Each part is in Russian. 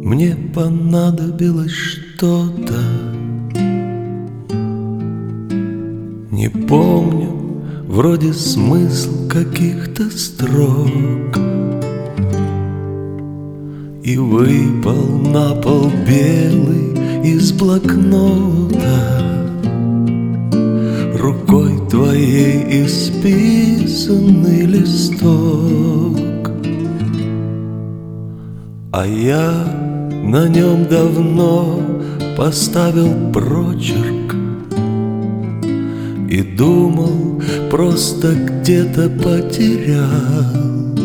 мне понадобилось что-то. Не помню, вроде смысл каких-то строк, и выпал на пол белый из блокнота. Рукой твоей исписанный листок, а я на нем давно поставил прочерк и думал, просто где-то потерял.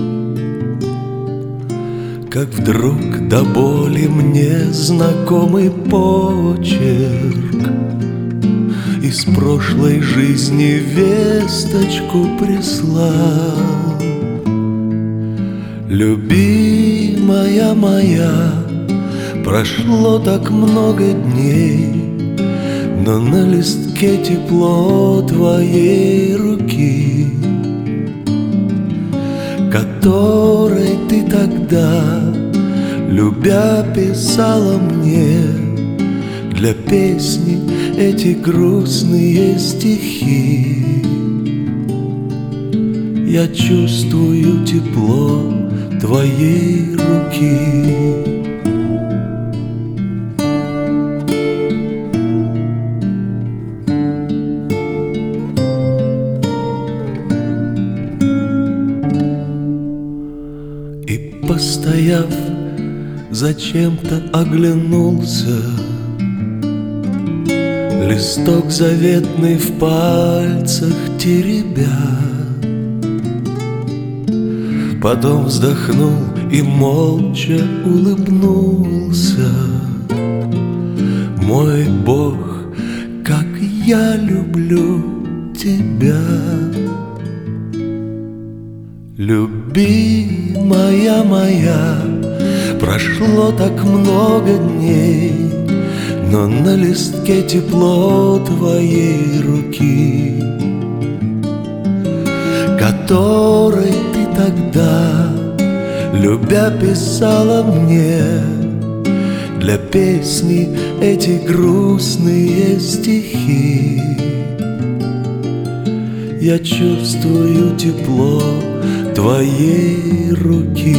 Как вдруг до боли мне знакомый почерк из прошлой жизни весточку прислал. Любимая моя, прошло так много дней, но на листке тепло твоей руки, которой ты тогда, любя, писала мне для песни эти грустные стихи. Я чувствую тепло твоей руки. И, постояв, зачем-то оглянулся. Листок заветный в пальцах теребя. Потом вздохнул и молча улыбнулся. Мой Бог, как я люблю тебя. Любимая моя, прошло так много дней, но на листке тепло твоей руки, которой ты тогда, любя, писала мне для песни эти грустные стихи. Я чувствую тепло твоей руки.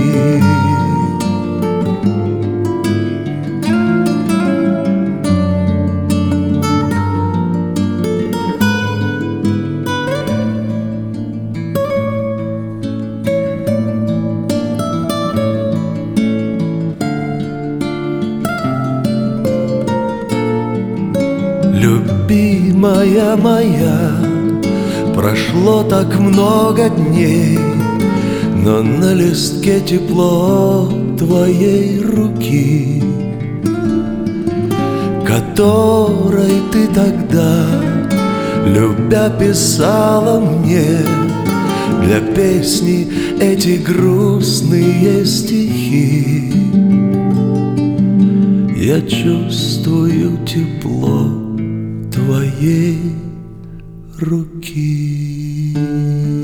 Любимая моя, прошло так много дней, но на листке тепло твоей руки, которой ты тогда, любя, писала мне для песни эти грустные стихи. Я чувствую тепло твоей руки.